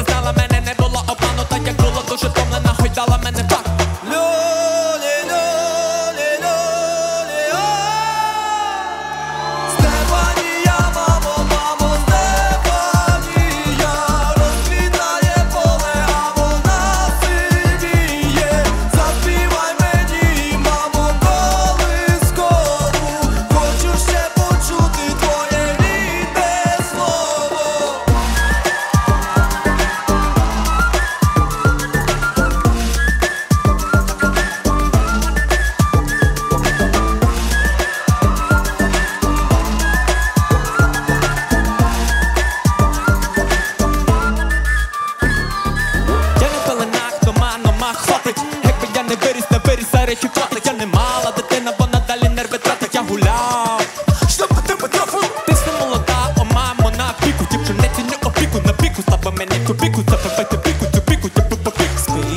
знала мене, не було обману, так як було дуже втомлена, гойдала мене так. Люлі, люлі, люлі, о. Стефанія, мамо, мамо, Стефанія, розквітає поле, а вона сивіє. Заспівай мені, мамо, колискову, хочу ще почути твоє рідне слово. Я не в пеленах, дома хватить. Якби я не виріс, а речі платить. Я не мала дитина, бо надалі нерви тратить. Я гуляв, щоб тебе трафу. Ти ще молода, о мамо, на піку. Дівчиниці не опіку, на піку. Слабо мені копіку, забивайте піку, цю піку, я по піку.